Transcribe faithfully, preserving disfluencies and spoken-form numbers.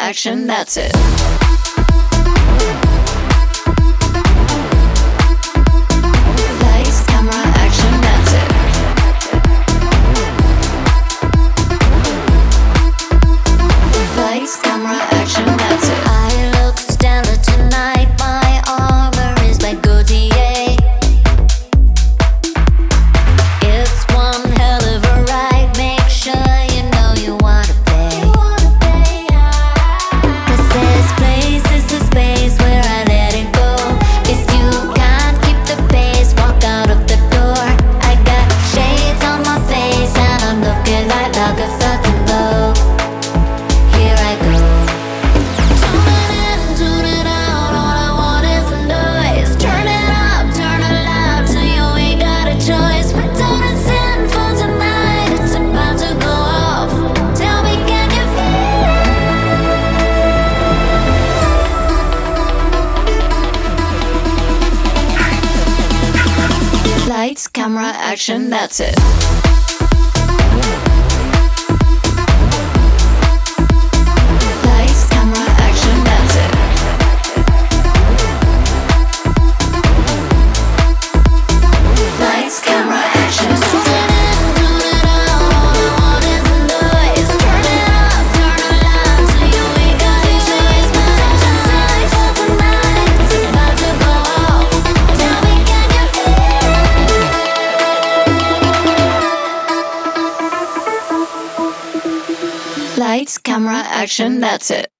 action, that's it. Lights, camera, action, that's it. Lights, camera, action, that's it. I look stellar tonight, my armor is like Gaultier. It's one hell of a ride, make sure you know you wanna pay. Cause this place is the space where I let it go. If you can't keep the pace, walk out of the door. I got shades on my face and I'm looking like like a fucking low. Here I go. Tune it in, tune it out, all I want is the noise. Turn it up, turn it loud, till you ain't got a choice. We're done and sinful tonight, it's about to go off. Tell me, can you feel it? Lights, camera, action, that's it. Lights, camera, action, that's it. Lights, camera, action. Tune it in, tune it out, all I want is the noise. Turn it up, turn it loud, till you ain't got a choice. My attention size for tonight, it's about to go off. Tell me, can you feel it? Lights, camera, action, that's it.